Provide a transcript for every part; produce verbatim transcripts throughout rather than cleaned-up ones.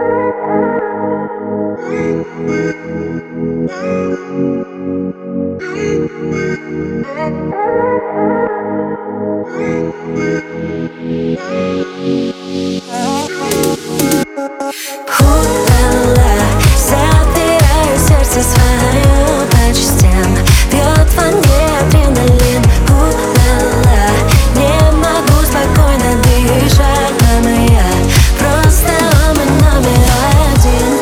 Ху-ла-ла, забираю сердце свое по частям. Бьет во мне адреналин. Ху-ла-ла, не могу спокойно дышать, мама, я просто он мой номер один.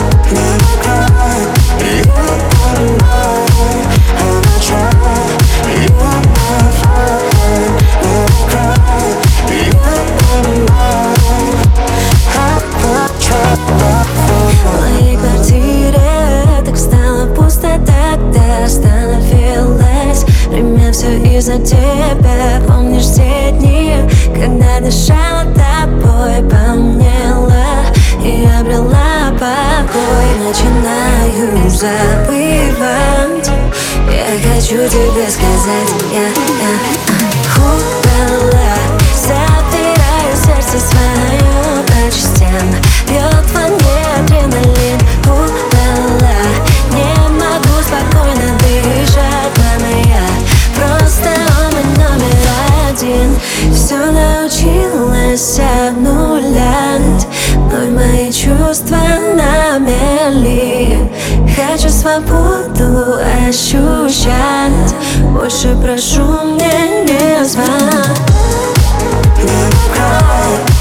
В моей квартире так стало пусто, тогда остановилось время, все из-за тебя. Помнишь те дни, когда дышала тобой, помнела и обрела покой. Начинаю забывать, я хочу тебе сказать, я, я, а. Ху-ла-ла, забираю сердце свое по частям. Бьет во мне адреналин. Ху-ла-ла, не могу спокойно дышать, мама, я просто он мой номер один. Все научилась обнулять, но мои чувства на мели. Хочу свободу ощущать, больше прошу, мне не звонить.